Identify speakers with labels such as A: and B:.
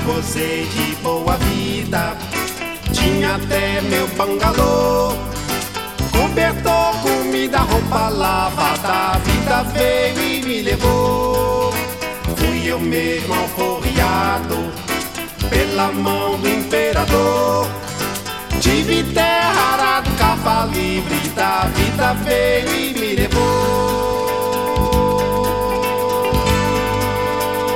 A: gozei de boa vida. Tinha até meu bangalô, cobertor, comida, roupa lavada. A vida veio e me levou. Fui eu mesmo alforriado pela mão do imperador. Tive terra, arado, cavalo livre. Da vida veio e me